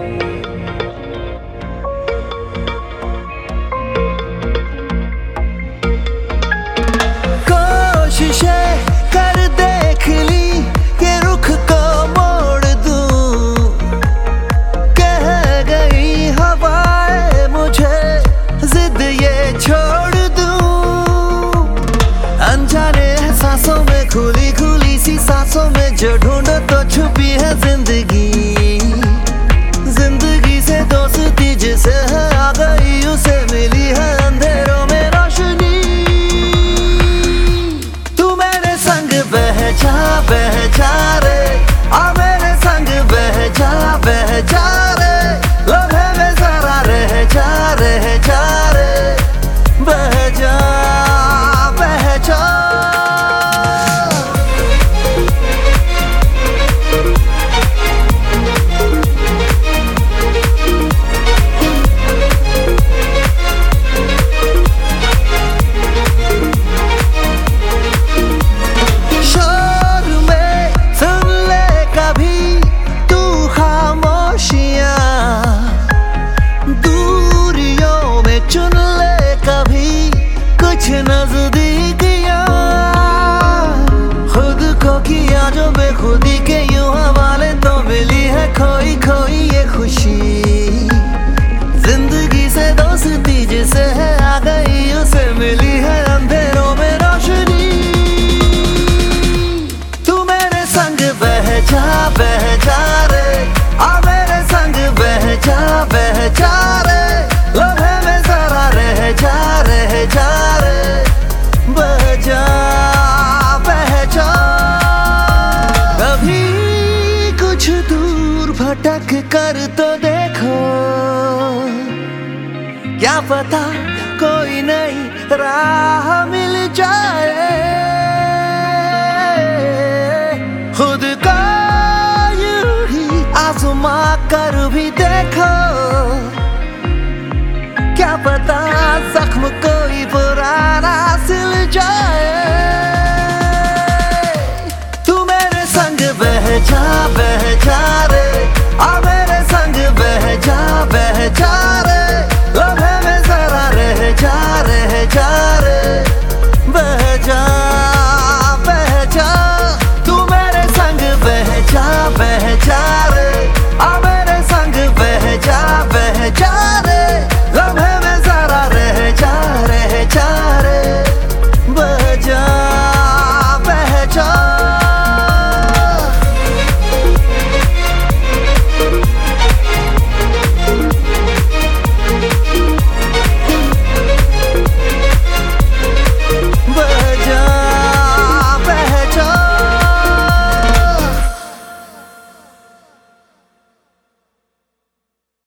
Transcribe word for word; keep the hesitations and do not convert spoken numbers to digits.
कोशिशें कर देख ली कि रुख को मोड़ दूं, कह गई हवाएं मुझे जिद ये छोड़ दूं। अनजाने एहसासों में खुली खुली सी सांसों में जो ढूंढो तो छुपी है जिंदगी। जिंदगी से दोस्ती जिसे है आ गई उसे मिली है अंधेरों में रोशनी। तू मेरे संग बह जा बह जा रे, आ मेरे संग बह जा बह जा रे, लम्हे में जरा रह जा रह जा रे, बह जा बह जा। नजदीकियां खुद को किया जो बेखुदी के यूं हवाले तो मिली है खोई खोई ये खुशी। जिंदगी से दोस्ती जिसे है आ गई उसे मिली है अंधेरों में रोशनी। तू मेरे संग बह जा बह जा रे, आ मेरे संग बह जा बह जा रे, लम्हे में जरा रह जा रह जा रे, बह जा बह जा। कभी कुछ दूर भटक कर तो